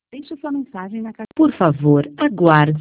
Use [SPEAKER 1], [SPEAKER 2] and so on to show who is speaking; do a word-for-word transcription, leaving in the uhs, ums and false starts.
[SPEAKER 1] Deixe sua mensagem na caixa. Por favor, aguarde.